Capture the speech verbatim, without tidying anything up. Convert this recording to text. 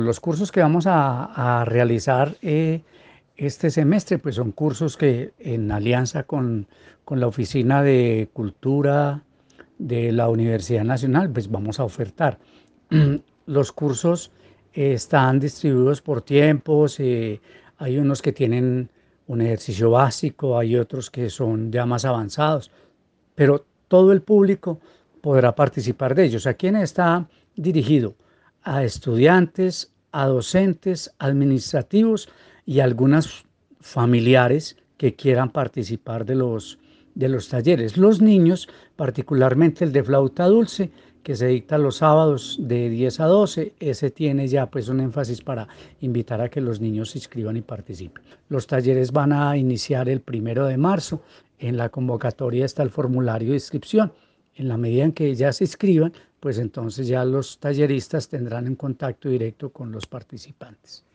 Los cursos que vamos a, a realizar eh, este semestre, pues son cursos que en alianza con, con la Oficina de Cultura de la Universidad Nacional, pues vamos a ofertar. Los cursos eh, están distribuidos por tiempos, eh, hay unos que tienen un ejercicio básico, hay otros que son ya más avanzados, pero todo el público podrá participar de ellos. ¿A quién está dirigido? A estudiantes, a docentes, administrativos y algunas familiares que quieran participar de los, de los talleres. Los niños, particularmente el de flauta dulce, que se dicta los sábados de diez a doce, ese tiene ya pues un énfasis para invitar a que los niños se inscriban y participen. Los talleres van a iniciar el primero de marzo. En la convocatoria está el formulario de inscripción. En la medida en que ya se inscriban, pues entonces ya los talleristas tendrán un contacto directo con los participantes.